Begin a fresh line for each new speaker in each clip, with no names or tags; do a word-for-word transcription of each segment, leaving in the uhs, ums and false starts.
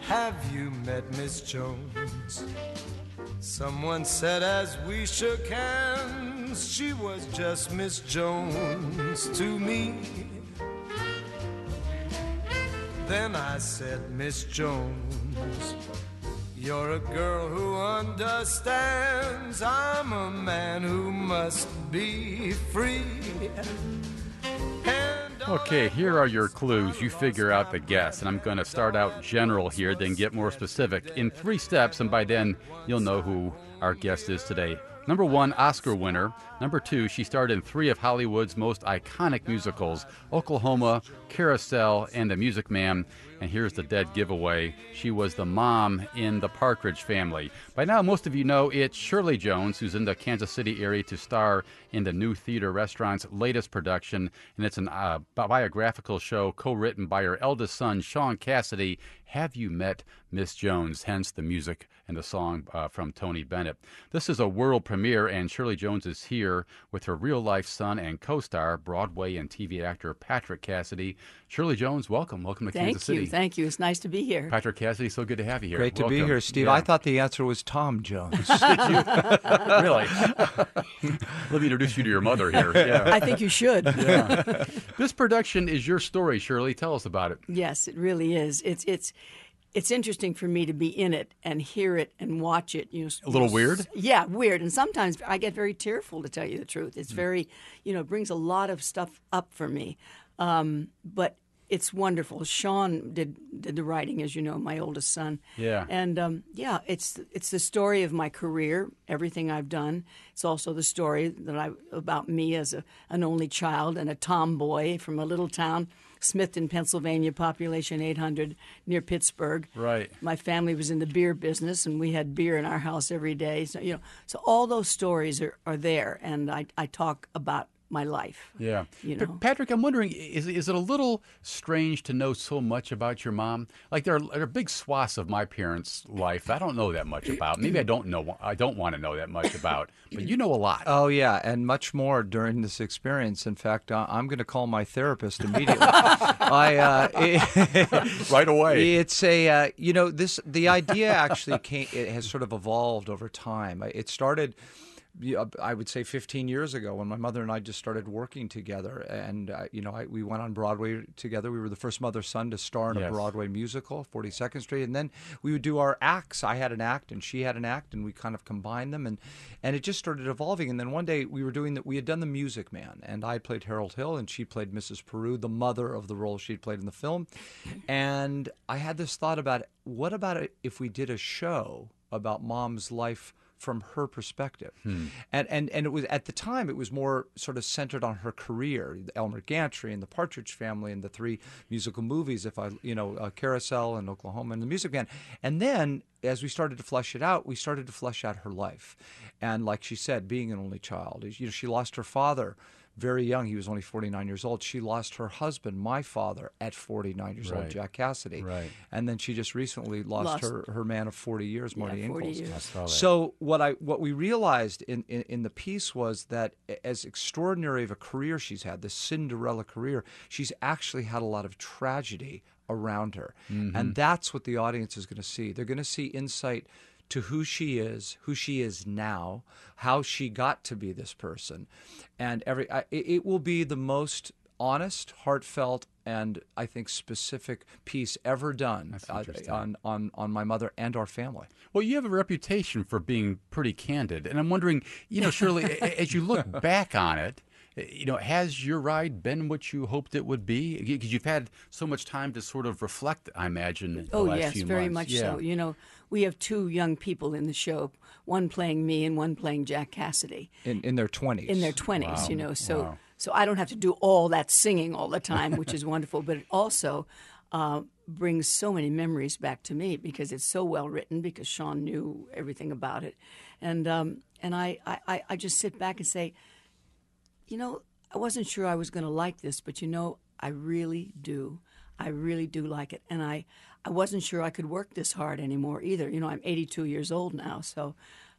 Have you met Miss Jones? Someone said as we shook hands, she was just Miss Jones to me. Then I said, Miss Jones, you're a girl who understands. I'm a man who must be free.
Okay, here are your clues. You figure out the guess, and I'm going to start out general here, then get more specific in three steps, and by then you'll know who our guest is today. Number one, Oscar winner. Number two, she starred in three of Hollywood's most iconic musicals, Oklahoma, Carousel, and The Music Man. And here's the dead giveaway. She was the mom in The Partridge Family. By now, most of you know it's Shirley Jones, who's in the Kansas City area to star in the New Theater Restaurant's latest production. And it's a uh, biographical show co-written by her eldest son, Sean Cassidy. Have You Met Miss Jones? Hence the music and the song uh, from Tony Bennett. This is a world premiere, and Shirley Jones is here with her real-life son and co-star, Broadway and T V actor Patrick Cassidy. Shirley Jones, welcome. Welcome to
Thank
Kansas City.
you. Thank you. It's nice to be here.
Patrick Cassidy, so good to have you here.
Great to
welcome.
be here, Steve.
Yeah.
I thought the answer was Tom Jones.
Really? Let me introduce you to your mother here. Yeah.
I think you should.
Yeah. This production is your story, Shirley. Tell us about it.
Yes, it really is. It's it's it's interesting for me to be in it and hear it and watch it. You know,
A little weird?
Yeah, weird. And sometimes I get very tearful, to tell you the truth. It's very, you know, it brings a lot of stuff up for me. Um, but it's wonderful. Sean did did the writing, as you know, my oldest son.
Yeah.
And um, yeah, it's it's the story of my career, everything I've done. It's also the story that I about me as a, an only child and a tomboy from a little town, Smithton, Pennsylvania, population eight hundred, near Pittsburgh.
Right.
My family was in the beer business, and we had beer in our house every day. So you know, so all those stories are, are there, and I I talk about my life.
Yeah.
You
Pa-
know.
Patrick, I'm wondering, is is it a little strange to know so much about your mom? Like there are, there are big swaths of my parents' life I don't know that much about. Maybe I don't know. I don't want to know that much about. But you know a lot.
Oh, yeah, and much more during this experience. In fact, uh, I'm going to call my therapist immediately. I uh, it,
Right away.
It's a uh, you know this the idea actually came. It has sort of evolved over time. It started, I would say, fifteen years ago when my mother and I just started working together, and uh, you know, I, we went on Broadway together. We were the first mother-son to star in
Yes.
a Broadway musical, forty-second Street, and then we would do our acts. I had an act, and she had an act, and we kind of combined them, and and it just started evolving. And then one day we were doing that. We had done The Music Man, and I played Harold Hill, and she played Missus Peru, the mother of the role she'd played in the film. And I had this thought about, what about it if we did a show about Mom's life from her perspective. Hmm. And, and and it was, at the time, it was more sort of centered on her career, Elmer Gantry and the Partridge Family and the three musical movies, if I, you know, uh, Carousel and Oklahoma and The Music Man. And then as we started to flesh it out, we started to flesh out her life. And like she said, being an only child, you know, she lost her father very young. He was only forty-nine years old. She lost her husband, my father, at forty-nine years
Right.
old, Jack Cassidy.
Right.
And then she just recently lost,
Lost.
her, her man of forty years, Marty
Yeah, forty
Ingalls.
years.
I saw that.
So what I what we realized in, in, in the piece was that as extraordinary of a career she's had, this Cinderella career, she's actually had a lot of tragedy around her.
Mm-hmm.
And that's what the audience is going to see. They're going to see insight to who she is, who she is now, how she got to be this person. And every I, it it will be the most honest, heartfelt, and I think specific piece ever done
That's
uh,
interesting.
on, on, on my mother and our family.
Well, you have a reputation for being pretty candid, and I'm wondering, you know, Shirley, a- as you look back on it, you know, has your ride been what you hoped it would be? Because you've had so much time to sort of reflect, I imagine, in the
Oh,
last
yes,
few
very
months.
much so. You know, we have two young people in the show, one playing me and one playing Jack Cassidy
In in their twenties.
in their twenties,
Wow.
you know. So
Wow.
so I don't have to do all that singing all the time, which is wonderful, but it also uh, brings so many memories back to me because it's so well written, because Sean knew everything about it. And um, and I, I, I just sit back and say, you know, I wasn't sure I was going to like this, but you know, I really do. I really do like it. And I, I wasn't sure I could work this hard anymore either. You know, I'm eighty-two years old now, so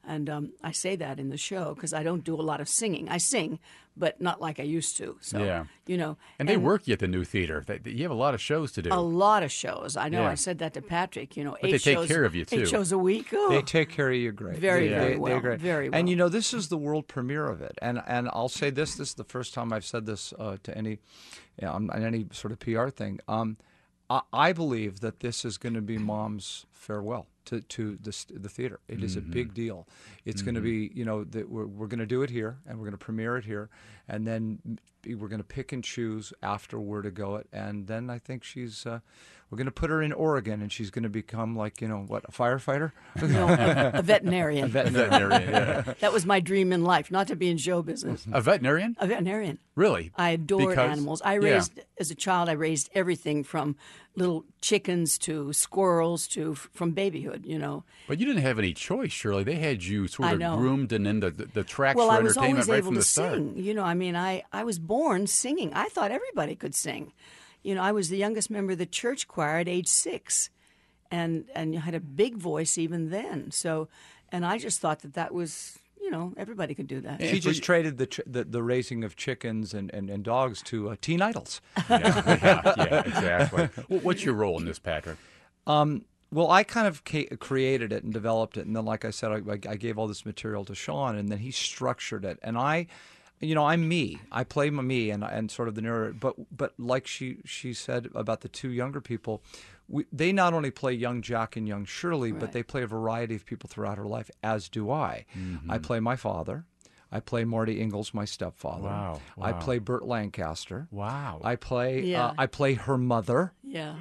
And um, I say that in the show because I don't do a lot of singing. I sing, but not like I used to. So,
Yeah.
you know.
And they work you at the New Theater. They- You have a lot of shows to do.
A lot of shows. I know.
Yeah.
I said that to Patrick. You know,
But
eight
they take
shows,
care of you, too.
Eight shows a week. Oh.
They take care of you great.
Very,
They-
very
they-
well.
They're great.
Very well.
And you know, this is the world premiere of it. And and I'll say this: this is the first time I've said this uh, to any, you know, on, on any sort of P R thing. Um, I, I believe that this is going to be Mom's farewell to to the the theater. It is a big deal. It's going to be, you know, that we're we're going to do it here, and we're going to premiere it here, and then we're going to pick and choose after where to go it, and then I think she's. Uh, We're going to put her in Oregon, and she's going to become like, you know, what, a firefighter?
No, a, a veterinarian.
A veterinarian, yeah.
That was my dream in life, not to be in show business.
A veterinarian?
A veterinarian.
Really?
I adored
Because-
animals. I
yeah.
raised, as a child, I raised everything from little chickens to squirrels to from babyhood, you know.
But you didn't have any choice, Shirley. They had you sort
I
of
know.
groomed and in the, the, the tracks
Well,
for
I was
entertainment
always
right
able
from
to
the start.
sing. You know, I mean, I, I was born singing. I thought everybody could sing. You know, I was the youngest member of the church choir at age six, and and had a big voice even then. So, and I just thought that that was, you know, everybody could do that.
She just traded the, ch- the the raising of chickens and, and, and dogs to uh, teen idols.
Yeah, yeah, yeah, exactly. Well, what's your role in this, Patrick?
Well, I kind of ca- created it and developed it, and then, like I said, I, I gave all this material to Sean, and then he structured it. And I, you know, I'm me. I play my me, and and sort of the narrator. But but like she she said about the two younger people, we, they not only play young Jack and young Shirley, but
Right.
they play a variety of people throughout her life. As do I. I play my father. I play Marty Ingalls, my stepfather.
Wow,
I
wow.
play Burt Lancaster.
Wow.
I play.
Yeah.
Uh, I play her mother.
Yeah.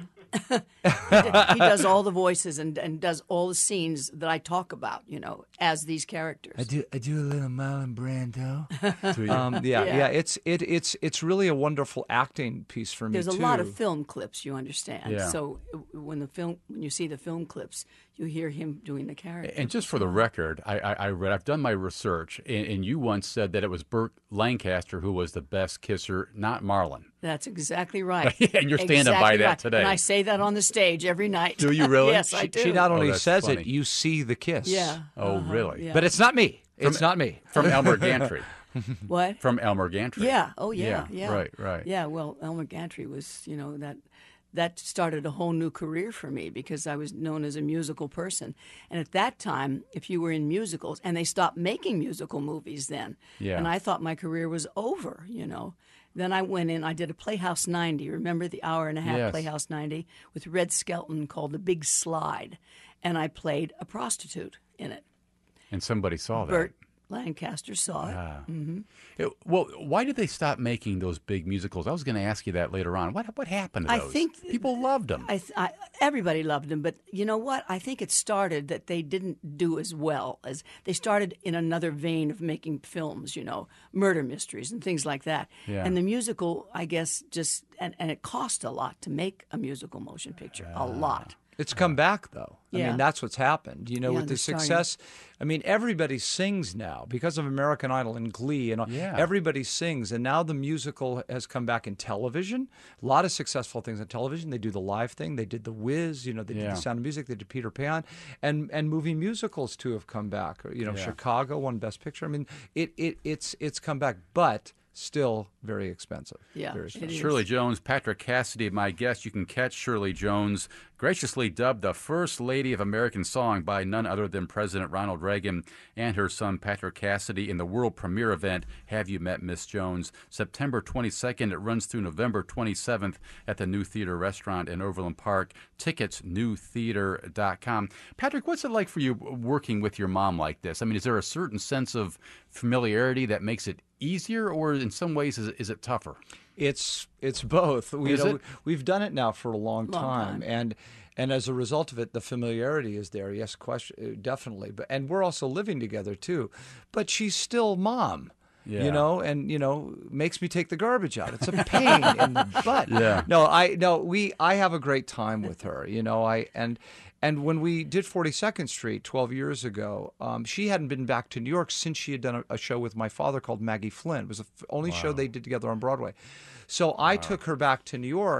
he does all the voices and, and does all the scenes that I talk about, you know, as these characters.
do. I do a little Marlon Brando.
Do you?
Um, yeah,
Yeah.
yeah, It's it it's it's really a wonderful acting piece for me
There's a
too.
lot of film clips, you understand.
Yeah.
So uh, when the film, when you see the film clips, you hear him doing the character.
And just for the record, I, I, I read, I've done my research, and, and you once said that it was Burt Lancaster who was the best kisser, not Marlon.
That's exactly right.
And you're standing by
Exactly
that
right.
today.
And I say that on the stage every night.
Do you really?
Yes, I
she,
do.
she not only
that's
says
funny.
it, you see the kiss.
Yeah.
Oh,
uh-huh,
really?
yeah.
But it's not me. It's not me.
From Elmer Gantry.
What?
From Elmer Gantry.
Yeah. Oh, yeah. Yeah.
Right, right.
Yeah. Well, Elmer Gantry was, you know, that that started a whole new career for me because I was known as a musical person. And at that time, if you were in musicals, and they stopped making musical movies then,
Yeah.
and I thought my career was over, you know. Then I went in, I did a Playhouse ninety. Remember the hour and a half
Yes.
Playhouse ninety with Red Skelton called The Big Slide. And I played a prostitute in it.
And somebody saw that.
Burt Lancaster saw it.
Ah. It- well, why did they stop making those big musicals? I was going to ask you that later on. What what happened to
I
those?
think
people loved them.
I, th- I everybody loved them, but you know what? I think it started that they didn't do as well as they started in another vein of making films, you know, murder mysteries and things like that.
Yeah.
And the musical, I guess, just and, and it cost a lot to make a musical motion picture, a lot.
It's come back though. I
Yeah.
mean, that's what's happened. You know,
Yeah,
with the
they're starting.
success. I mean, everybody sings now because of American Idol and Glee, and all.
Yeah.
Everybody sings, and now the musical has come back in television. A lot of successful things on television. They do the live thing. They did The Wiz. You know, they did
Yeah.
The Sound of Music. They did Peter Pan, and and movie musicals too have come back. You know,
Yeah.
Chicago won Best Picture. I mean, it it it's it's come back, but still very expensive.
Yeah,
very
it
expensive.
is.
Shirley Jones, Patrick Cassidy, my guest. You can catch Shirley Jones, graciously dubbed the First Lady of American Song by none other than President Ronald Reagan, and her son Patrick Cassidy in the world premiere event, Have You Met Miss Jones? September twenty-second. It runs through November twenty-seventh at the New Theater Restaurant in Overland Park. Tickets, new theater dot com. Patrick, what's it like for you working with your mom like this? I mean, is there a certain sense of familiarity that makes it easier, or in some ways is it, is it tougher?
It's it's both. We,
Is
you know,
it?
We've done it now for a long,
Long
time,
time.
and and as a result of it, the familiarity is there. Yes, question uh, definitely. But and we're also living together too. But she's still mom.
Yeah.
You know, and you know, makes me take the garbage out. It's a pain in the butt.
Yeah.
No, I no, we I have a great time with her. You know, I and and when we did forty-second Street twelve years ago, um, she hadn't been back to New York since she had done a, a show with my father called Maggie Flynn. It was the f- only show they did together on Broadway. So I took her back to New York,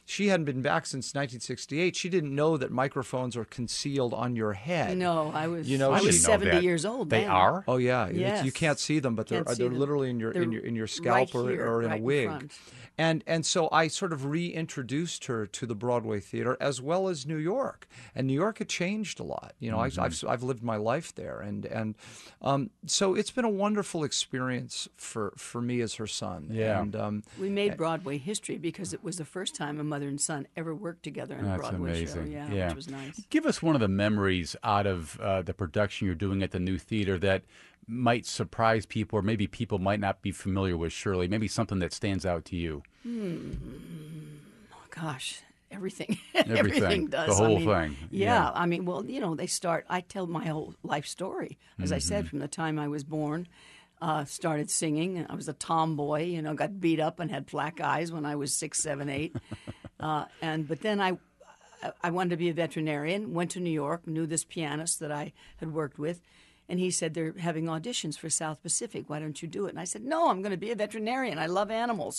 she hadn't been back since nineteen sixty-eight. She didn't know that microphones are concealed on your head.
No, I was.
You know,
I
she-
was
didn't know
seventy
that.
years old.
They
then.
are?
Oh yeah, It's-
Yes.
you can't see them, but they're
Can't see
they're
them.
literally in your in
They're
your in your
right
scalp or,
here,
or in
right
a
in
wig.
front.
And and so I sort of reintroduced her to the Broadway theater as well as New York. And New York had changed a lot. You know,
Mm-hmm.
I, I've I've lived my life there, and and um, so it's been a wonderful experience for for me as her son.
Yeah.
And um,
We made Broadway history because it was the first time a mother and son ever worked together in a
That's
Broadway
amazing.
show. Yeah,
Yeah.
which was nice.
Give us one of the memories out of uh, the production you're doing at the New Theater that might surprise people, or maybe people might not be familiar with, Shirley. Maybe something that stands out to you.
Oh, gosh, everything.
Everything.
does.
The whole
I mean,
thing.
Yeah.
Yeah.
I mean, well, you know, they start, I tell my whole life story. As I
Mm-hmm.
said, from the time I was born, uh, started singing. I was a tomboy, you know, got beat up and had black eyes when I was six, seven, eight. uh, and But then I, I wanted to be a veterinarian, went to New York, knew this pianist that I had worked with. And he said, they're having auditions for South Pacific. Why don't you do it? And I said, no, I'm going to be a veterinarian. I love animals.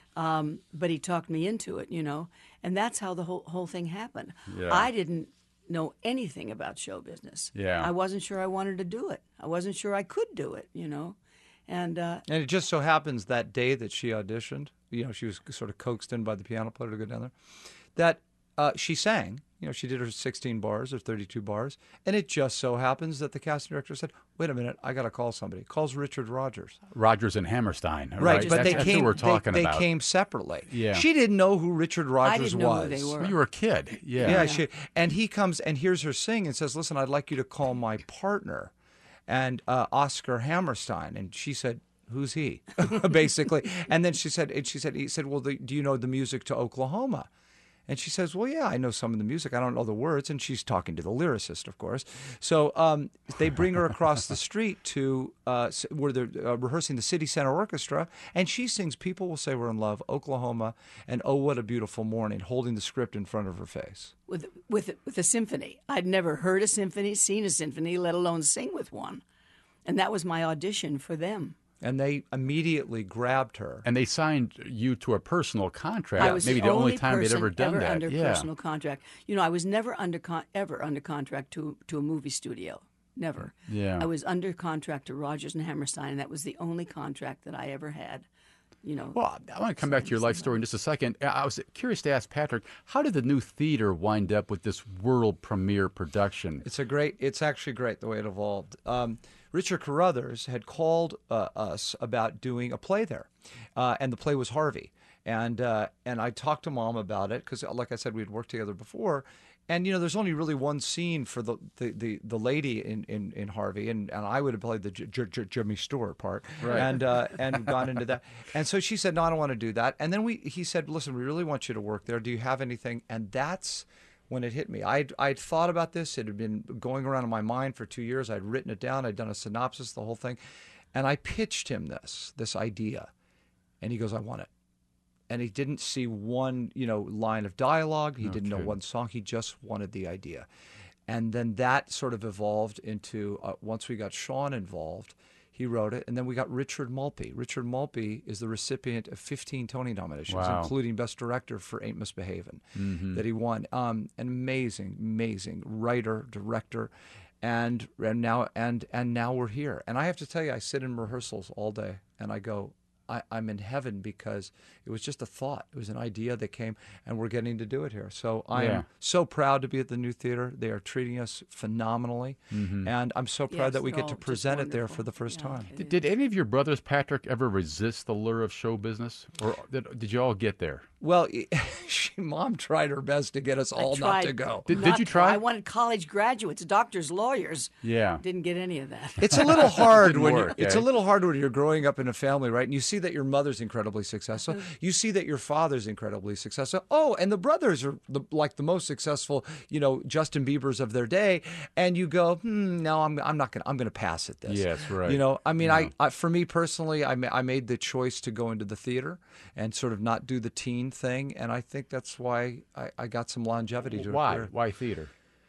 Um, but he talked me into it, you know. And that's how the whole whole thing happened.
Yeah.
I didn't know anything about show business.
Yeah.
I wasn't sure I wanted to do it. I wasn't sure I could do it, you know. And uh,
and it just so happens that day that she auditioned, you know, she was sort of coaxed in by the piano player to go down there, that uh, she sang. You know, she did her sixteen bars or thirty-two bars, and it just so happens that the casting director said, "Wait a minute, I got to call somebody." Calls Richard Rogers.
Rogers and Hammerstein, right?
Right, but
that's,
they
that's
came.
who we're
they-
talking
they,
about.
came separately.
Yeah.
She didn't know who Richard Rogers
I didn't know
was.
who they were.
Well, you were a kid. Yeah.
Yeah, she, and he comes and hears her sing and says, "Listen, I'd like you to call my partner," and uh, Oscar Hammerstein. And she said, "Who's he?" Basically, and then she said, and she said, he said, "Well, the, do you know the music to Oklahoma?" And she says, "Well, yeah, I know some of the music. I don't know the words." And she's talking to the lyricist, of course. So um, they bring her across the street to uh, s- where they're uh, rehearsing the City Center Orchestra, and she sings "People Will Say We're in Love," Oklahoma, and "Oh, What a Beautiful Morning," holding the script in front of her face.
with with with a symphony. I'd never heard a symphony, seen a symphony, let alone sing with one. And that was my audition for them.
And they immediately grabbed her.
And they signed you to a personal contract.
I was
Maybe
the,
the only
only
time they'd
person
ever done
ever
that.
under
yeah.
personal contract. You know, I was never under con- ever under contract to to a movie studio. Never.
Yeah.
I was under contract to Rogers and Hammerstein, and that was the only contract that I ever had. You know.
Well, I want to come back to your life story in just a second. I was curious to ask Patrick, how did the New Theater wind up with this world premiere production?
It's a great. It's actually great the way it evolved. Um, Richard Carruthers had called uh, us about doing a play there, uh, and the play was Harvey. And uh, and I talked to Mom about it because, like I said, we'd worked together before. And you know, there's only really one scene for the the, the, the lady in, in, in Harvey, and, and I would have played the J- J- J- Jimmy Stewart part,
Right.
and uh, and gone into that. And so she said, "No, I don't want to do that." And then we he said, "Listen, we really want you to work there. Do you have anything?" And that's when it hit me. I'd, I'd thought about this. It had been going around in my mind for two years. I'd written it down. I'd done a synopsis, the whole thing. And I pitched him this, this idea. And he goes, "I want it." And he didn't see one, you know, line of dialogue. He
No
didn't know
kidding.
one song. He just wanted the idea. And then that sort of evolved into, uh, once we got Sean involved, he wrote it. And then we got Richard Maltby. Richard Maltby is the recipient of fifteen Tony nominations,
Wow.
including Best Director for Ain't Misbehavin',
Mm-hmm.
that he won. Um, an amazing, amazing writer, director. And, and now and and now we're here. And I have to tell you, I sit in rehearsals all day and I go, I, I'm in heaven because it was just a thought. It was an idea that came, and we're getting to do it here. So I
Yeah.
am so proud to be at the New Theater. They are treating us phenomenally,
Mm-hmm.
and I'm so proud
Yes,
that we
they're
get to
all just
present it there
wonderful.
for the first
Yeah.
time.
Did, did any of your brothers, Patrick, ever resist the lure of show business? Or did, did you all get there?
Well, she, Mom tried her best to get us
I
all not
tried
to go.
Did-
not
you
to.
try?
I wanted college graduates, doctors, lawyers.
Yeah.
Didn't get any of that.
It's a little hard
Didn't
when
work,
you're, it's
eh?
a little hard when you're growing up in a family, right? And you see that your mother's incredibly successful.
Mm-hmm.
You see that your father's incredibly successful. Oh, and the brothers are the, like the most successful, you know, Justin Biebers of their day. And you go, hmm, no, I'm I'm not gonna I'm gonna pass at this.
Yes, right.
You know, I mean,
Yeah.
I, I for me personally, I ma- I made the choice to go into the theater and sort of not do the teen thing, and I think that's why I, I got some longevity to it.
Why?
here.
Why theater?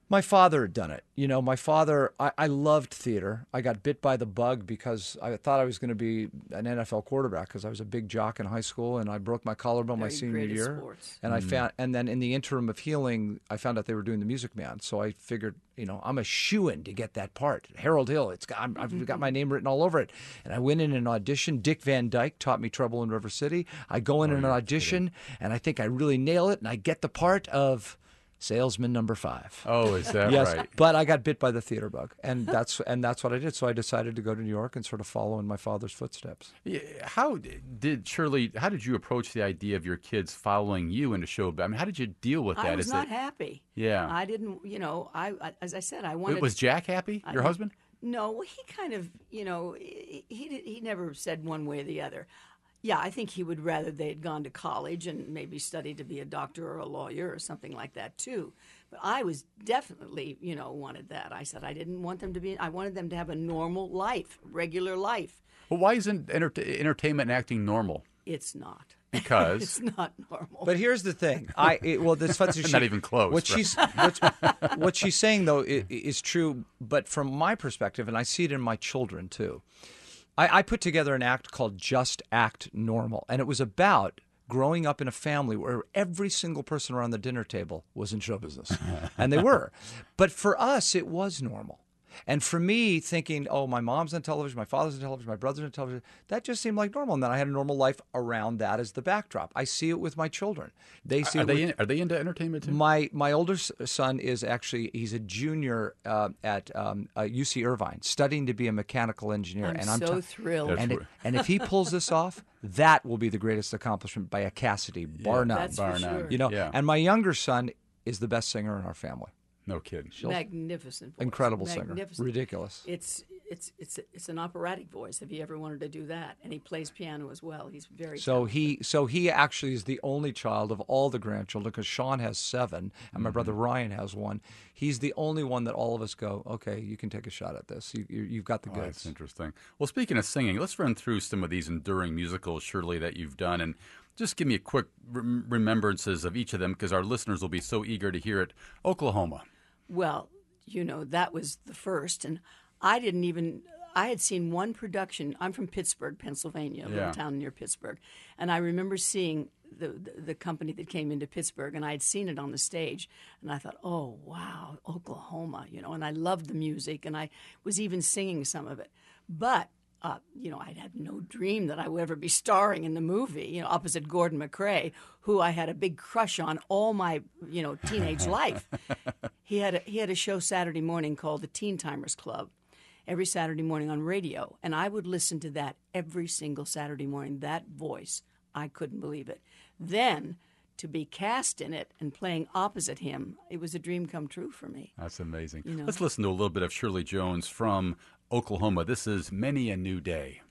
My father had done it. You know, my father, I, I loved theater. I got bit by the bug because I thought I was going to be an N F L quarterback because I was a big jock in high school, and I broke my collarbone my
Very
senior
great at
year.
sports.
And I found, and then in the interim of healing, I found out they were doing The Music Man. So I figured, you know, I'm a shoo-in to get that part. Harold Hill, it's got, I'm, I've got my name written all over it. And I went in an audition. Dick Van Dyke taught me Trouble in River City. I go in an audition, and I think I really nail it, and I get the part of salesman number five.
Oh, is that
Yes,
right?
but I got bit by the theater bug, and that's and that's what I did. So I decided to go to New York and sort of follow in my father's footsteps.
Yeah, how did Shirley? How did you approach the idea of your kids following you into show? I mean, how did you deal with that?
I was
Is
not
it,
happy.
Yeah.
I didn't, you know, I, I as I said, I wanted.
was Jack happy? Your
I-
husband?
No, well, he kind of, you know, he he he never said one way or the other. Yeah, I think he would rather they had gone to college and maybe studied to be a doctor or a lawyer or something like that too. But I was definitely, you know, wanted that. I said I didn't want them to be. I wanted them to have a normal life, regular life.
Well, why isn't enter- entertainment and acting normal?
It's not.
Because
It's not normal.
But here's the thing. I it, well, this funny.
Not even close,
What
right?
she's what, what she's saying though is, is true. But from my perspective, and I see it in my children too. I, I put together an act called Just Act Normal, and it was about growing up in a family where every single person around the dinner table was in show business, and they were. But for us, it was normal. And for me, thinking, oh, my mom's on television, my father's on television, my brother's on television, that just seemed like normal. And then I had a normal life around that as the backdrop. I see it with my children. They see
are
it
they
with,
in, are they into entertainment too?
my my older s- son is actually he's a junior uh, at um, uh, U C Irvine, studying to be a mechanical engineer.
I'm
and I'm
so
t-
thrilled.
That's
and,
right.
it, and if he pulls this off, that will be the greatest accomplishment by a Cassidy, bar none.
That's
Bar
for
none.
sure.
You know,
Yeah.
and my younger son is the best singer in our family.
No kidding.
Magnificent voice.
Incredible singer,
Magnificent.
ridiculous.
It's it's it's it's an operatic voice. If he ever wanted to do that, and he plays piano as well. He's very
So
talented.
he so he actually is the only child of all the grandchildren because Sean has seven and my brother Ryan has one. He's the only one that all of us go, okay, you can take a shot at this. You, you, you've got the
Oh,
goods.
that's interesting. Well, speaking of singing, let's run through some of these enduring musicals, Shirley, that you've done, and just give me a quick rem- remembrances of each of them because our listeners will be so eager to hear it. Oklahoma.
Well, you know, that was the first. And I didn't even, I had seen one production. I'm from Pittsburgh, Pennsylvania, a
Yeah.
little town near Pittsburgh. And I remember seeing the, the, the company that came into Pittsburgh, and I had seen it on the stage. And I thought, oh, wow, Oklahoma, you know, and I loved the music, and I was even singing some of it. But Uh, you know, I'd had no dream that I would ever be starring in the movie, you know, opposite Gordon McRae, who I had a big crush on all my, you know, teenage life. He had a, he had a show Saturday morning called the Teen Timers Club, every Saturday morning on radio, and I would listen to that every single Saturday morning. That voice, I couldn't believe it. Then to be cast in it and playing opposite him, it was a dream come true for me.
That's amazing.
You know.
Let's listen to a little bit of Shirley Jones from Oklahoma. This is Many a New Day.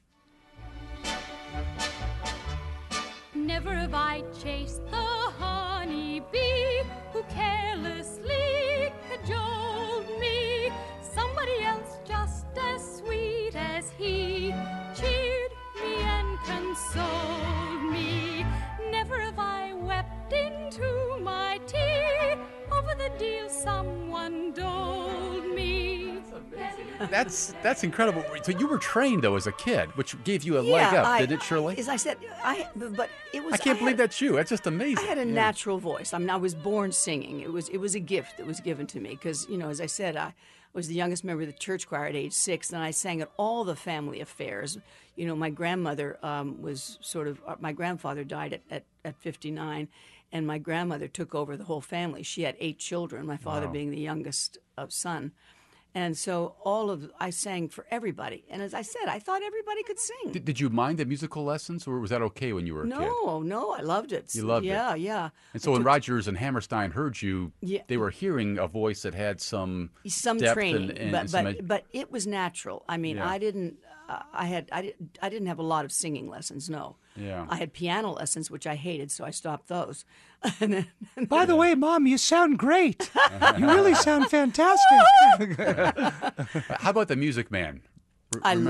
Never have I chased the honeybee who carelessly cajoled me. Somebody else just as sweet as he cheered me and consoled me. Never have I wept into my tea over the deal someone doled me.
That's that's incredible. So you were trained though as a kid, which gave you a leg up,
I-
did it, Shirley?
As I said, I but it was.
I can't believe
had,
that's you. That's just amazing.
I had a
Yeah.
natural voice. I mean, I was born singing. It was it was a gift that was given to me because, you know, as I said, I was the youngest member of the church choir at age six, and I sang at all the family affairs. You know, my grandmother um, was sort of. Uh, my grandfather died at, at, at fifty-nine, and my grandmother took over the whole family. She had eight children, my father being the youngest uh, son. And so all of I sang for everybody. And as I said, I thought everybody could sing.
Did, did you mind the musical lessons, or was that okay when you were a kid?
No, no, I loved it.
You loved it.
yeah, Yeah,
And so when Rogers and Hammerstein heard you,
Yeah.
they were hearing a voice that had some
Some
depth
training,
and, and
but
some
but but it was natural. I mean,
Yeah.
I didn't. Uh, I had I didn't I didn't have a lot of singing lessons. No.
Yeah.
I had piano lessons, which I hated, so I stopped those. And then-
By the way, Mom, you sound great. You really sound fantastic.
How about the Music Man? R-
I
remember-
love.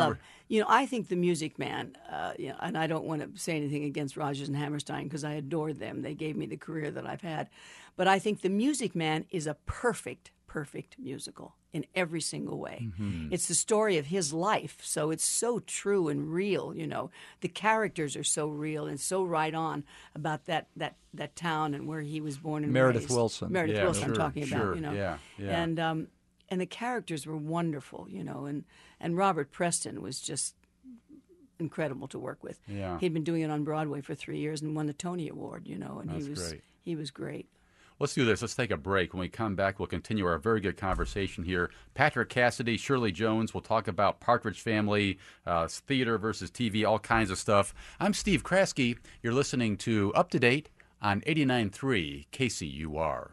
You know, I think The Music Man, uh, you know, and I don't want to say anything against Rodgers and Hammerstein because I adored them. They gave me the career that I've had. But I think The Music Man is a perfect, perfect musical in every single way. Mm-hmm. It's the story of his life, so it's so true and real, you know. The characters are so real and so right on about that, that, that town and where he was born and
Meredith
raised.
Wilson.
Meredith
Yeah,
Wilson
sure,
I'm talking
sure,
about, you know.
yeah, yeah.
And, um, and the characters were wonderful, you know, and, and Robert Preston was just incredible to work with.
Yeah.
He'd been doing it on Broadway for three years and won the Tony Award, you know, and
That's
he was
great.
he was great.
Let's do this. Let's take a break. When we come back, we'll continue our very good conversation here. Patrick Cassidy, Shirley Jones. We'll talk about Partridge Family, uh, theater versus T V, all kinds of stuff. I'm Steve Kraske. You're listening to Up to Date on eighty-nine point three K C U R.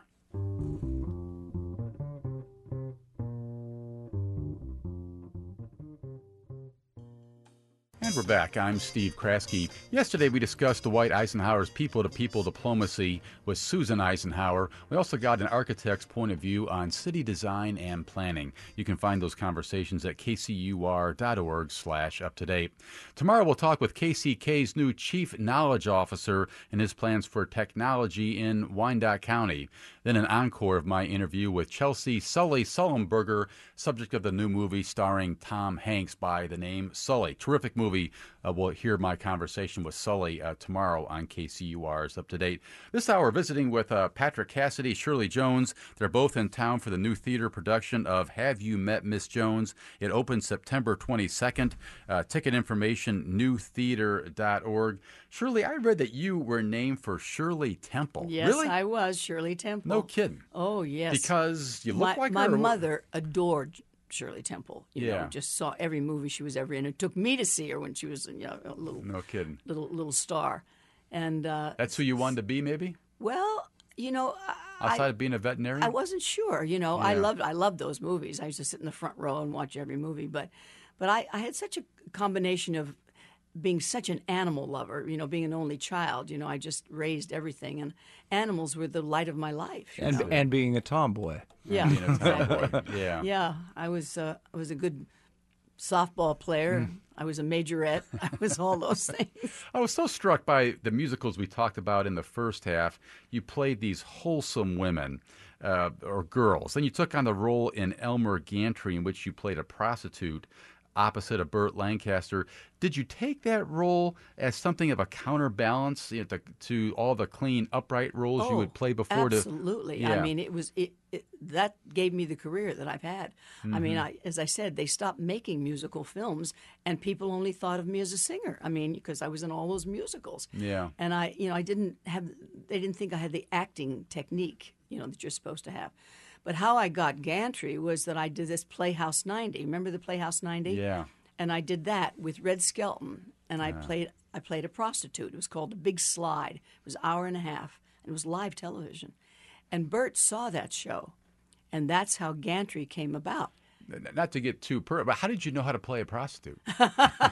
And we're back. I'm Steve Kraske. Yesterday we discussed Dwight Eisenhower's people-to-people diplomacy with Susan Eisenhower. We also got an architect's point of view on city design and planning. You can find those conversations at kcur.org slash up-to-date. Tomorrow we'll talk with K C K's new Chief Knowledge Officer and his plans for technology in Wyandotte County. Then an encore of my interview with Chelsea Sully Sullenberger, subject of the new movie starring Tom Hanks by the name Sully. Terrific movie. Uh, we'll hear my conversation with Sully uh, tomorrow on K C U R's Up to Date. This hour, visiting with uh, Patrick Cassidy, Shirley Jones. They're both in town for the new theater production of Have You Met Miss Jones? It opens September twenty-second. Uh, ticket information, new theater dot org. Shirley, I read that you were named for Shirley Temple.
Yes,
really?
I was Shirley Temple.
No kidding.
Oh, yes.
Because you look
my,
like
my
her. or what?
mother adored Shirley Temple. You
Yeah.
know, just saw every movie she was ever in. It took me to see her when she was, you know, a little,
No kidding.
little, little star. And uh,
That's who you wanted to be, maybe?
well, you know, I,
Outside of being a veterinarian?
I wasn't sure. You know, I
Yeah.
loved I loved those movies. I used to sit in the front row and watch every movie. But, but I, I had such a combination of being such an animal lover, you know, being an only child, you know, I just raised everything, and animals were the light of my life. you
And
know?
and being a tomboy.
yeah,
Being a tomboy.
exactly.
Yeah.
Yeah, I was uh, I was a good softball player. I was a majorette. I was all those things.
I was so struck by the musicals we talked about in the first half. You played these wholesome women uh, or girls. Then you took on the role in Elmer Gantry, in which you played a prostitute opposite of Burt Lancaster. Did you take that role as something of a counterbalance, you know, to, to all the clean, upright roles you would play before?
Absolutely.
To,
I
yeah.
mean, it was it, it that gave me the career that I've had. I mean,
Mm-hmm.
I, as I said, they stopped making musical films, and people only thought of me as a singer. I mean, because I was in all those musicals.
Yeah.
And I, you know, I didn't have. They didn't think I had the acting technique, you know, that you're supposed to have. But how I got Gantry was that I did this Playhouse ninety. Remember the Playhouse ninety?
Yeah.
And I did that with Red Skelton, and I played I played a prostitute. It was called The Big Slide. It was an hour and a half, and it was live television. And Bert saw that show, and that's how Gantry came about.
Not to get too per, but how did you know how to play a prostitute?
Well,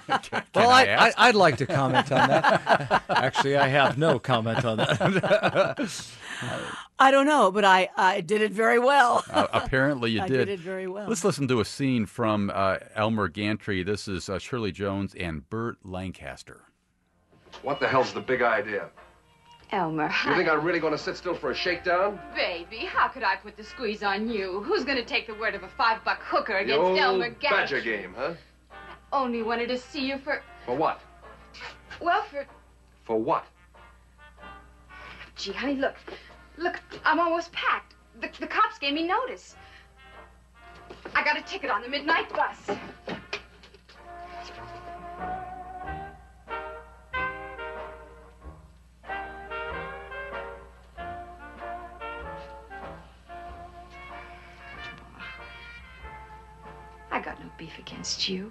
I
I, I,
ask?
I'd like to comment on that. Actually, I have no comment on that.
I don't know, but I, I did it very well.
Uh, apparently you
I
did.
did it very well.
Let's listen to a scene from uh, Elmer Gantry. This is uh, Shirley Jones and Burt Lancaster.
What the hell's the big idea?
Elmer.
You think I'm really going to sit still for a shakedown?
Baby, how could I put the squeeze on you? Who's going to take the word of a five-buck hooker
The
against
old
Elmer Gantry?
badger game, huh?
Only wanted to see you for,
For what?
well, for...
For what?
Gee, honey, look. Look, I'm almost packed. The, the cops gave me notice. I got a ticket on the midnight bus. I got no beef against you.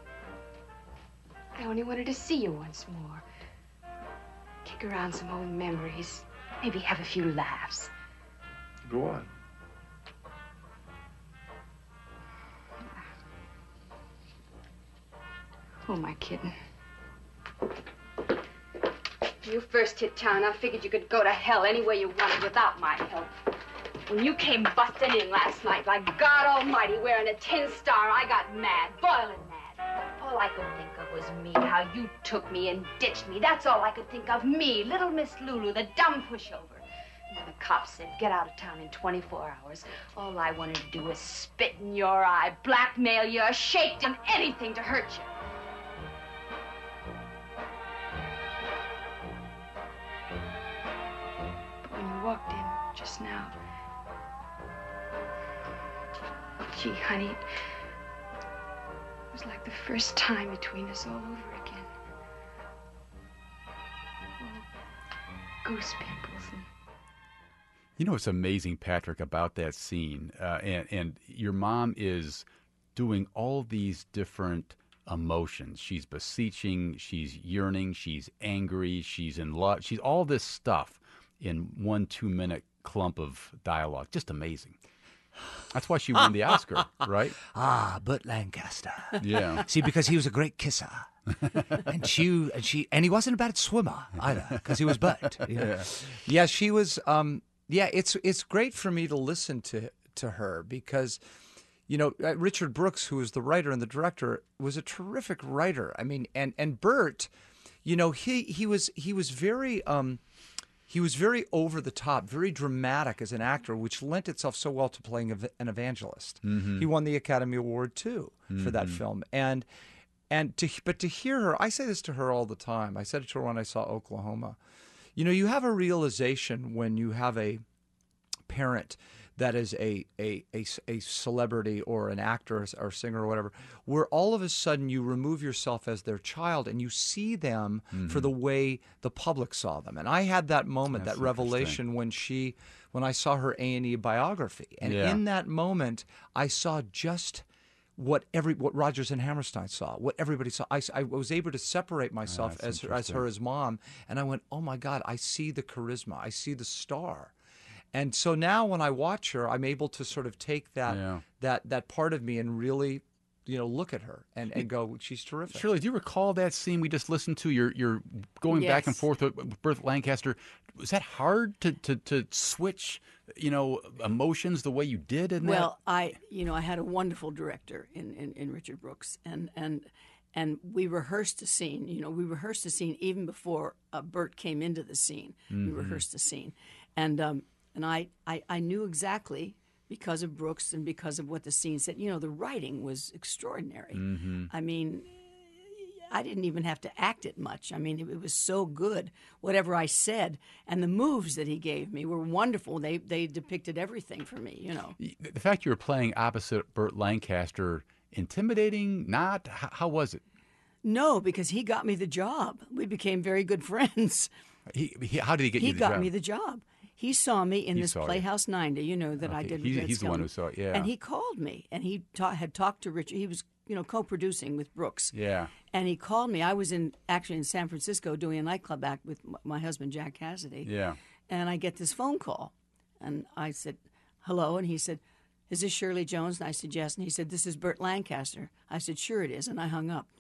I only wanted to see you once more. Kick around some old memories. Maybe have a few laughs.
Go on.
Who am I kidding? You first hit town, I figured you could go to hell any way you wanted without my help. When you came busting in last night, like God Almighty, wearing a tin star, I got mad, boiling mad. All I could think of was me, how you took me and ditched me. That's all I could think of, me, little Miss Lulu, the dumb pushover. And when the cops said, get out of town in twenty-four hours, all I wanted to do was spit in your eye, blackmail you, shake you, anything to hurt you. But when you walked in just now, gee, honey, it was like the first time between us all over again. Oh, goose pimples and...
You know what's amazing, Patrick, about that scene, uh, and, and your mom is doing all these different emotions. She's beseeching, she's yearning, she's angry, she's in love. She's all this stuff in one two-minute clump of dialogue. Just amazing. That's why she won the Oscar, right?
Ah, Burt Lancaster.
Yeah.
See, because he was a great kisser. and she, and she, and he wasn't a bad swimmer either, because he was Burt. Yeah. yeah. Yeah, she was. Um, yeah, it's it's great for me to listen to to her because, you know, Richard Brooks, who was the writer and the director, was a terrific writer. I mean, and and Burt, you know, he he was he was very. Um, He was very over the top, very dramatic as an actor, which lent itself so well to playing an evangelist. Mm-hmm. He won the Academy Award too mm-hmm. for that film, and and to but to hear her, I say this to her all the time. I said it to her when I saw Oklahoma. You know, you have a realization when you have a parent that is a a a, a celebrity or an actor or singer or whatever, where all of a sudden you remove yourself as their child and you see them mm-hmm. for the way the public saw them. And I had that moment, That's that revelation when she, when I saw her A and E biography. And
yeah.
in that moment, I saw just what every what Rodgers and Hammerstein saw, what everybody saw. I, I was able to separate myself
oh,
as her, as her as mom, and I went, oh my God, I see the charisma, I see the star. And so now when I watch her, I'm able to sort of take that
yeah.
that that part of me and really, you know, look at her and, and go, she's terrific.
Shirley, do you recall that scene we just listened to? You're you're going
yes.
back and forth with Burt Lancaster. Was that hard to, to, to switch, you know, emotions the way you did in
well,
that?
I, you know, I had a wonderful director in, in, in Richard Brooks, and and and we rehearsed a scene. You know, we rehearsed a scene even before uh, Burt came into the scene. Mm-hmm. We rehearsed a scene, and um, and I, I I knew exactly, because of Brooks and because of what the scene said. You know, the writing was extraordinary. Mm-hmm. I mean, I didn't even have to act it much. I mean, it, it was so good, whatever I said. And the moves that he gave me were wonderful. They they depicted everything for me, you know.
The fact you were playing opposite Burt Lancaster, intimidating, not? How, how was it?
No, because he got me the job. We became very good friends.
He, he, how did he get
he
you the
job? He
job?
got me the job. He saw me in
He
this
saw you.
Playhouse ninety, you know, that I
Okay.
did.
He's,
with Red
he's the one
Skelton.
who saw it, yeah.
And he called me, and he ta- had talked to Richard. He was, you know, co-producing with Brooks.
Yeah.
And he called me. I was in actually in San Francisco doing a nightclub act with m- my husband, Jack Cassidy.
Yeah.
And I get this phone call, and I said, hello, and he said, is this Shirley Jones? And I said, yes. And he said, this is Burt Lancaster. I said, sure it is, and I hung up.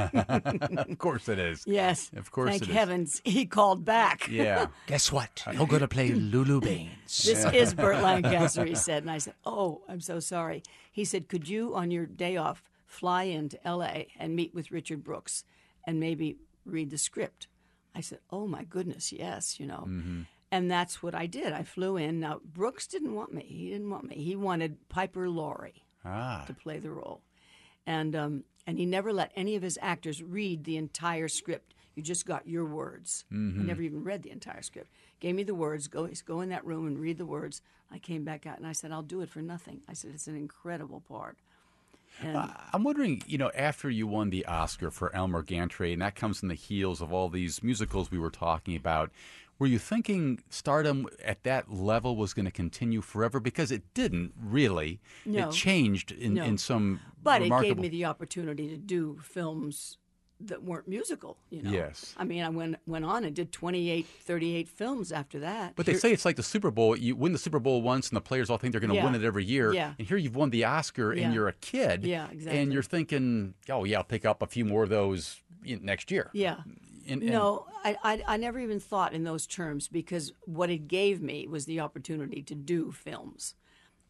Of course it is.
Yes.
Of course
Thank
it is.
heavens he called back.
Yeah.
Guess what? You're going to play Lulu Baines.
This is Burt Lancaster, he said. And I said, oh, I'm so sorry. He said, could you, on your day off, fly into L A and meet with Richard Brooks and maybe read the script? I said, oh, my goodness, yes, you know. Mm-hmm. And that's what I did. I flew in. Now, Brooks didn't want me. He didn't want me. He wanted Piper Laurie
Ah.
to play the role. And um, and he never let any of his actors read the entire script. You just got your words.
Mm-hmm.
He never even read the entire script. Gave me the words. Go, go in that room and read the words. I came back out and I said, I'll do it for nothing. I said, it's an incredible part. And
Uh, I'm wondering, you know, after you won the Oscar for Elmer Gantry, and that comes in the heels of all these musicals we were talking about, were you thinking stardom at that level was going to continue forever? Because it didn't really.
No.
It changed in,
No.
in some
But
remarkable...
it gave me the opportunity to do films that weren't musical, you know.
Yes.
I mean, I went went on and did twenty-eight, thirty-eight films after that.
But they say it's like the Super Bowl. You win the Super Bowl once, and the players all think they're going to
Yeah.
win it every year.
Yeah.
And here you've won the Oscar,
Yeah.
and you're a kid.
Yeah, exactly.
And you're thinking, oh, yeah, I'll pick up a few more of those you know, next year.
Yeah.
And- and-
No, I, I I never even thought in those terms because what it gave me was the opportunity to do films.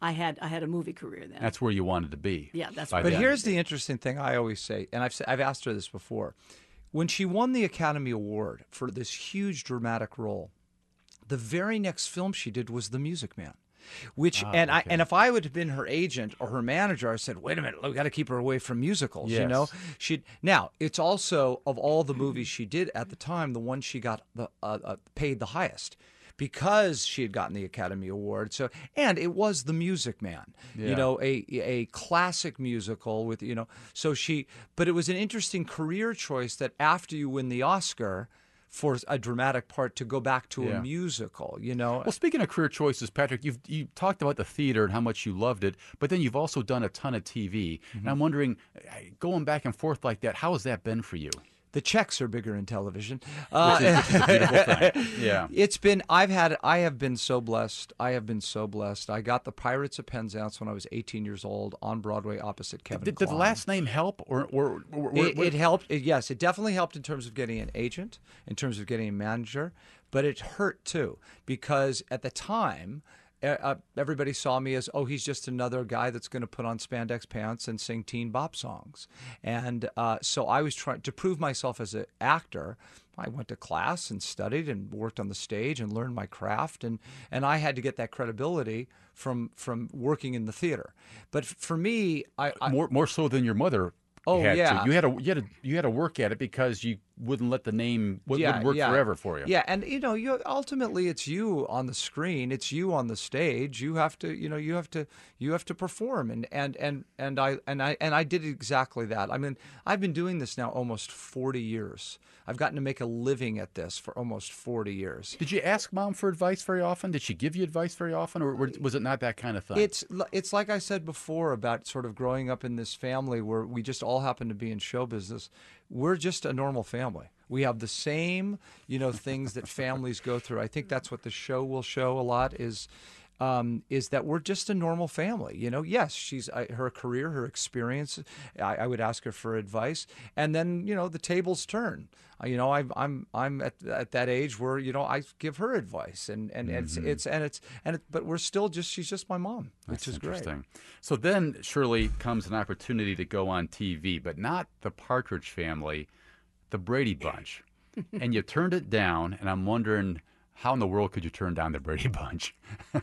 I had I had a movie career then.
That's where you wanted to be.
Yeah, that's
by
where-
But
then.
here's the interesting thing I always say, and I've, sa- I've asked her this before. When she won the Academy Award for this huge dramatic role, the very next film she did was The Music Man. Which
Ah,
and I
okay.
and if I would have been her agent or her manager, I said, "Wait a minute, we got to keep her away from musicals." You know,
Yes.
she now it's also of all the movies she did at the time, the one she got the uh, uh, paid the highest because she had gotten the Academy Award. So and it was The Music Man,
Yeah.
you know, a a classic musical with you know. So she, but it was an interesting career choice that after you win the Oscar for a dramatic part to go back to
Yeah.
a musical, you know.
Well, speaking of career choices, Patrick, you've you talked about the theater and how much you loved it, but then you've also done a ton of T V. And I'm wondering, uh, going back and forth like that, how has that been for you?
The checks are bigger in television. Uh,
Which is, which is a beautiful thing. Yeah.
It's been, I've had, I have been so blessed. I have been so blessed. I got the Pirates of Penzance when I was eighteen years old on Broadway opposite Kevin
Did, did the
Kline.
last name help, or or, or, or
It, it helped. It, yes, it definitely helped in terms of getting an agent, in terms of getting a manager, but it hurt too because at the time, uh, everybody saw me as, oh, he's just another guy that's going to put on spandex pants and sing teen bop songs. And uh, so I was trying to prove myself as an actor. I went to class and studied and worked on the stage and learned my craft, and, and I had to get that credibility from from working in the theater. But for me, I, I
more more so than your mother.
Oh,
had
yeah.
to. You had to you had to you had to work at it because you wouldn't let the name would, wouldn't work forever for you.
Yeah, and you know, you ultimately it's you on the screen, it's you on the stage. You have to, you know, you have to you have to perform, and and and and I and I and I did exactly that. I mean, I've been doing this now almost forty years. I've gotten to make a living at this for almost forty years.
Did you ask Mom for advice very often? Did she give you advice very often, or was it not that kind of thing?
It's it's like I said before about sort of growing up in this family where we just all happen to be in show business. We're just a normal family. We have the same, you know, things that families go through. I think that's what the show will show a lot is um, is that we're just a normal family. You know, yes, she's uh, her career, her experience. I, I would ask her for advice, and then you know the tables turn. Uh, you know, I'm I'm I'm at at that age where you know I give her advice, and and it's it's and it's and it, but we're still just she's just my mom, which
That's
is great.
interesting. So then surely comes an opportunity to go on T V, but not the Partridge Family, the Brady Bunch. And you turned it down, and I'm wondering how in the world could you turn down the Brady Bunch?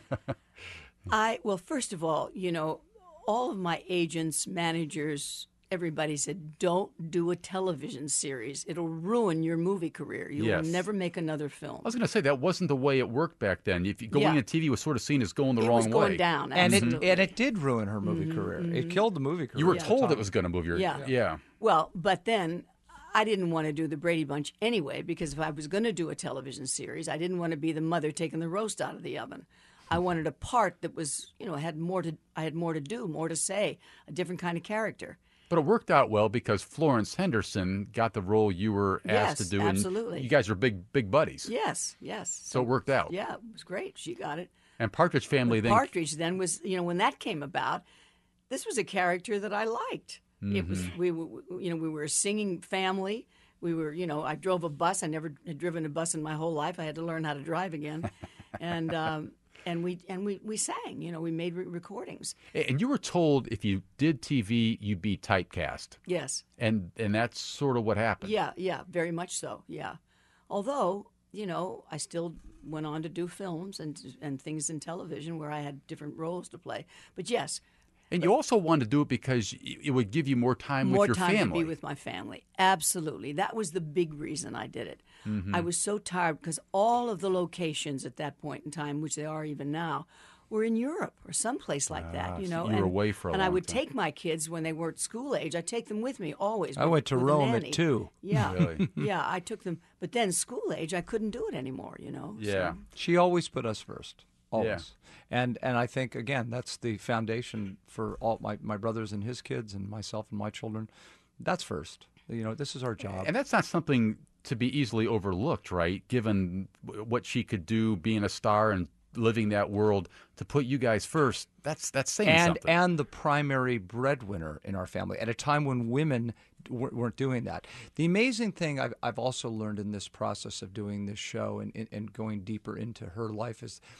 I well, first of all, you know, all of my agents, managers, everybody said, "Don't do a television series. It'll ruin your movie career. You
Yes.
will never make another film."
I was going to say that wasn't the way it worked back then. If you, going
Yeah.
into T V was sort of seen as going the
it
wrong
was going
way.
down,
And it
absolutely.
and it did ruin her movie career. It killed the movie career.
You were
at the
told
time.
it was going to move your
Yeah.
yeah.
Well, but then I didn't want to do the Brady Bunch anyway, because if I was going to do a television series, I didn't want to be the mother taking the roast out of the oven. I wanted a part that was, you know, had more to I had more to do, more to say, a different kind of character.
But it worked out well because Florence Henderson got the role you were asked
Yes,
to do,
absolutely.
and you guys were big big buddies.
Yes, yes.
So it worked out.
Yeah, it was great. She got it.
And Partridge Family then
Partridge then was, you know, when that came about, this was a character that I liked. It was we, we, you know, we were a singing family. We were, you know, I drove a bus. I never had driven a bus in my whole life. I had to learn how to drive again, and um, and we and we, we sang. You know, we made re- recordings.
and you were told if you did T V, you'd be typecast,
Yes.
and and that's sort of what happened.
Yeah. Yeah. Very much so. Yeah. Although, you know, I still went on to do films and and things in television where I had different roles to play. But yes.
And you also wanted to do it because y- it would give you more time
More
with your
time
family.
to be with my family. Absolutely. That was the big reason I did it.
Mm-hmm.
I was so tired because all of the locations at that point in time, which they are even now, were in Europe or someplace like that, you
Ah, so
know.
you were
and,
away for a
And I
long
would
time.
take my kids when they weren't school age. I'd take them with me always.
I
with-
went to
with a
Rome at
nanny.
two.
Yeah.
Really?
Yeah, I took them. But then school age, I couldn't do it anymore, you know. so-
Yeah.
She always put us first. Always.
Yeah.
And and I think again that's the foundation for all my, my brothers and his kids and myself and my children. That's first. You know, this is our job.
And that's not something to be easily overlooked, right? Given w- what she could do, being a star and living that world, to put you guys first, that's that's saying
and
something.
and the primary breadwinner in our family at a time when women w- weren't doing that. The amazing thing I've, I've also learned in this process of doing this show and, and, and going deeper into her life is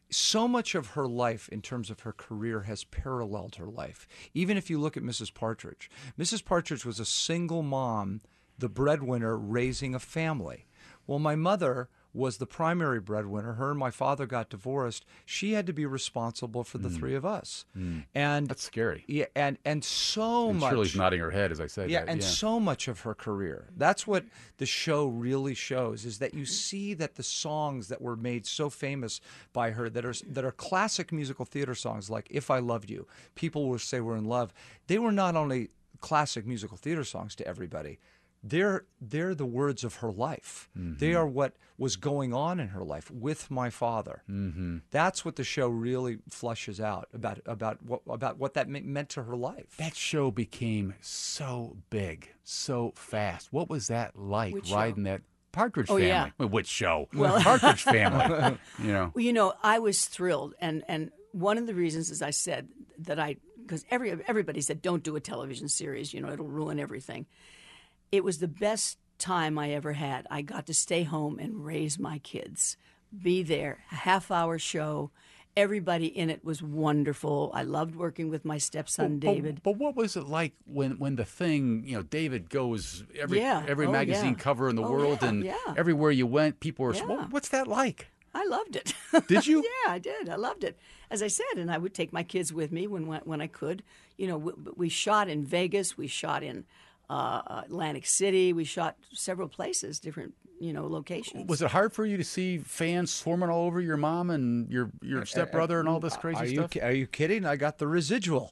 so much of her life in terms of her career has paralleled her life. Even if you look at Missus Partridge, Missus Partridge was a single mom, the breadwinner, raising a family. Well, my mother was the primary breadwinner. Her and my father got divorced. She had to be responsible for the mm. three of us. Mm. And
that's scary.
Yeah, and and so
and
much.
Shirley's nodding her head as I say
yeah,
that.
And
yeah, and
so much of her career. That's what the show really shows, is that you see that the songs that were made so famous by her, that are that are classic musical theater songs like "If I Loved You," people will say we're in love. They were not only classic musical theater songs to everybody. They're they're the words of her life. Mm-hmm. They are what was going on in her life with my father. Mm-hmm. That's what the show really flushes out about about what about what that meant to her life.
That show became so big, so fast. What was that like,
Which
riding
show?
that Partridge
Oh,
Family?
yeah.
Well, which show?
Well-
Partridge Family. You know.
Well, you know, I was thrilled, and and one of the reasons, as I said, that I because every everybody said don't do a television series. You know, it'll ruin everything. It was the best time I ever had. I got to stay home and raise my kids, be there, a half-hour show. Everybody in it was wonderful. I loved working with my stepson,
But-
David.
But, but what was it like when, when the thing, you know, David goes every
Yeah.
every
Oh,
magazine
yeah.
cover in the
Oh,
world,
yeah,
and
yeah.
everywhere you went, people were.
Yeah.
What, what's that like?
I loved it.
Did you?
Yeah, I did. I loved it. As I said, and I would take my kids with me when when, when I could. You know, we, we shot in Vegas. We shot in uh, Atlantic City. We shot several places, different, you know, locations.
Was it hard for you to see fans swarming all over your mom and your your stepbrother and all this crazy
are
stuff?
You, are you kidding? I got the residual.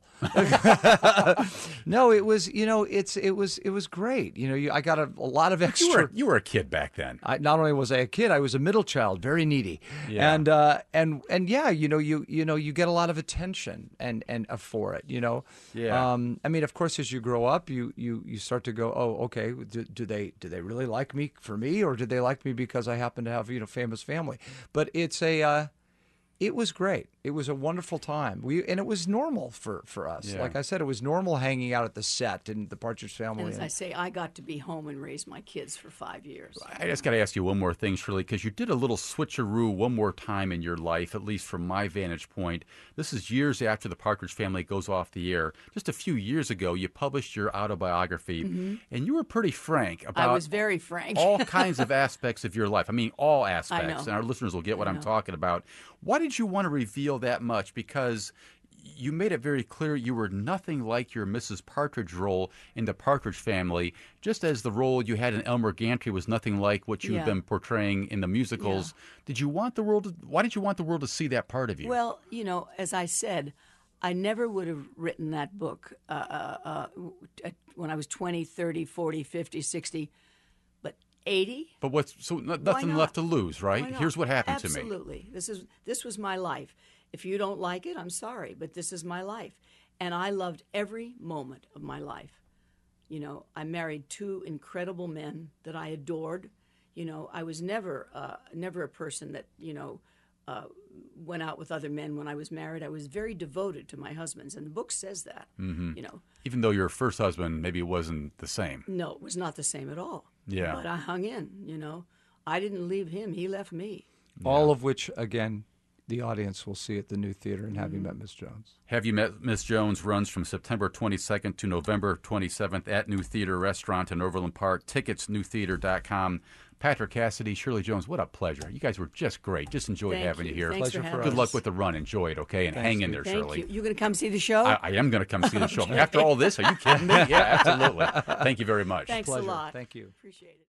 No, it was, you know, it's it was it was great. You know, you, I got a, a lot of extra.
You were you were a kid back then.
I, not only was I a kid, I was a middle child, very needy,
Yeah.
and uh, and and yeah, you know, you you know, you get a lot of attention and and uh, for it, you know.
Yeah.
Um, I mean, of course, as you grow up, you you you start to go, oh, okay, do, do they do they really like me for me, or do they like me because I happen to have, you know, famous family? But it's a uh, it was great. It was a wonderful time. We and it was normal for, for us.
Yeah.
Like I said, it was normal hanging out at the set and the Partridge Family.
And as
and-
I say, I got to be home and raise my kids for five years.
I just got to ask you one more thing, Shirley, because you did a little switcheroo one more time in your life, at least from my vantage point. This is years after the Partridge Family goes off the air. Just a few years ago, you published your autobiography, and you were pretty frank about
Mm-hmm. I was very frank.
all kinds of aspects of your life. I mean, all aspects,
know.
and our listeners will get what
I
I'm
know.
talking about. Why did you want to reveal that much? Because you made it very clear you were nothing like your Missus Partridge role in the Partridge Family, just as the role you had in Elmer Gantry was nothing like what you've
Yeah.
been portraying in the musicals. Did you want the world to, why did you want the world to see that part of you?
Well, you know, as I said, I never would have written that book uh, uh, uh, at- when I was twenty, thirty, forty, fifty, sixty, but eighty?
but what's so no,
Why
nothing
not?
left to lose, right?
Why not?
Here's what happened to me.
Absolutely. This is this was my life. If you don't like it, I'm sorry, but this is my life. And I loved every moment of my life. You know, I married two incredible men that I adored. You know, I was never uh, never a person that, you know, uh, went out with other men when I was married. I was very devoted to my husbands, and the book says that. Mm-hmm. You know,
Even though your first husband maybe wasn't the same.
no, it was not the same at all.
Yeah.
But I hung in, you know. I didn't leave him, he left me.
All of which, again, the audience will see at the New Theater and Have You Met Miss Jones?
Have You Met Miss Jones runs from September twenty-second to November twenty-seventh at New Theater Restaurant in Overland Park. Tickets, new theater dot com. Patrick Cassidy, Shirley Jones, what a pleasure. You guys were just great. Just enjoyed
Thank
having you,
you.
here.
Thanks
Pleasure
for
for
having
Good luck
us.
with the run. Enjoy it, okay? And hang in there,
Thank
Shirley.
you. You going to come see the show?
I, I am going to come see the show. After all this, are you kidding me? Yeah, absolutely. Thank you very much.
Thanks
Pleasure.
a lot.
Thank you.
Appreciate it.